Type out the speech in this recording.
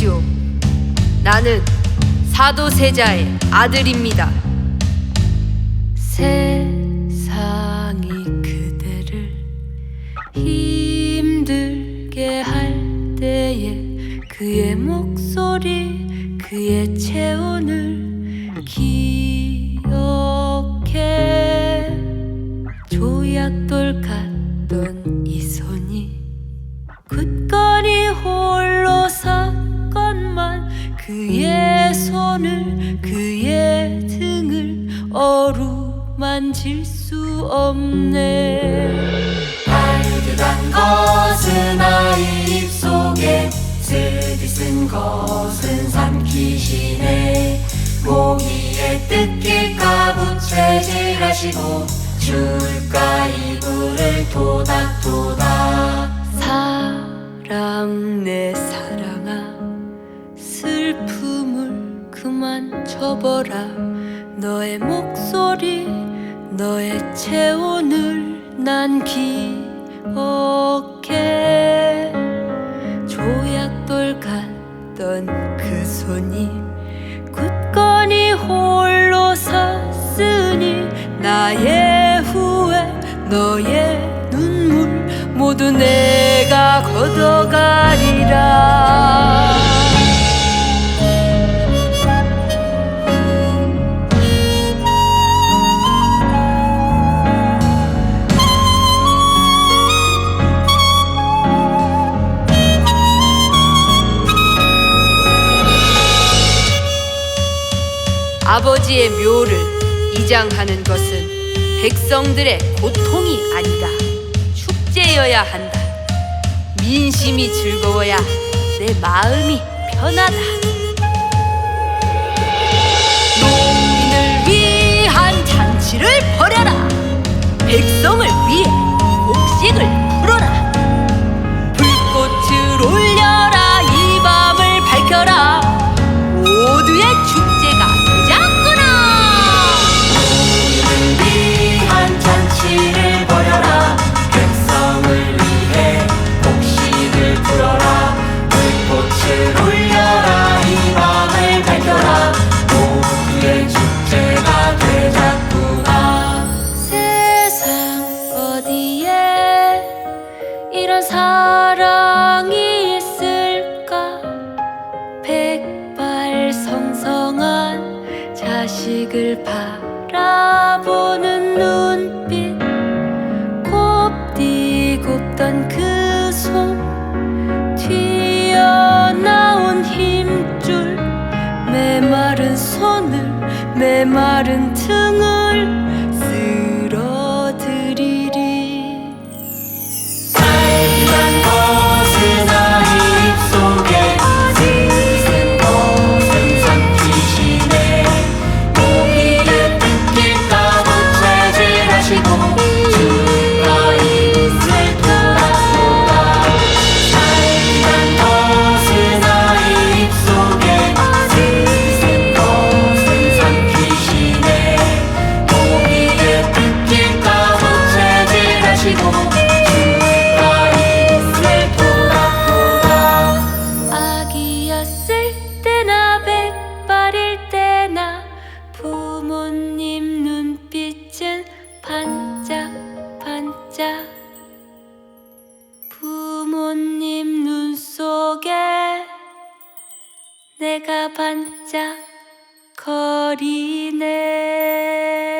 것이오. 나는 사도세자의 아들입니다. 세상이 그대를 힘들게 할 때에 그의 목소리, 그의 체온을 기억해. 조약돌 같던 이 손이 굳건히 홀로 섰건만 그의 손을, 그의 등을 어루만질 수 없네. 발드단 것은 아이 입속에 쓰디쓴 것은 삼키시네. 모기에 뜯길까 부채질하시고 줄까 이불을 토닥토닥. 사랑 내 사랑아, 슬픔을 그만 접어라. 너의 목소리, 너의 체온을 난 기억해. 조약돌 같던 그 손이 굳건히 홀로 섰으니 나의 후회, 너의 눈물 모두 내가 걷어가리라. 아버지의 묘를 이장하는 것은 백성들의 고통이 아니다. 축제여야 한다. 민심이 즐거워야 내 마음이 편하다. 농민을 위한 잔치를 벌여라. 백성을 위해 곡식을 풀어라. 불꽃을 올려라. 이 밤을 밝혀라. 모두의 축제가 되자꾸나. 농민을 위한 잔치를 벌여라. 백성을 위해 곡식을 풀어라. 불꽃을 올려라. 이 밤을 밝혀라. 모두의 축제가 되자꾸나. 세상 어디에 이런 사랑이 있을까? 백발성성한 자식을 바라보는 눈빛, 곱디곱던 그 손, 튀어나온 힘줄, 메마른 손을, 메마른 등을 쓸어드리리. 살기란 것은 아이 입속에 쓰디쓴 것은 삼키시네. 모기에 뜯길까 부채질하시고 줄까 이불을 토닥토닥. 살기란 것은 아이 입속에 쓰디쓴 것은 삼키시네. 모기에 뜯길까 부채질하시고 줄까 이불을 토닥토닥. 아기였을 때나 백발일 때나 부모님 눈빛은 반짝반짝. 부모님 눈 속에 내가 반짝거리네.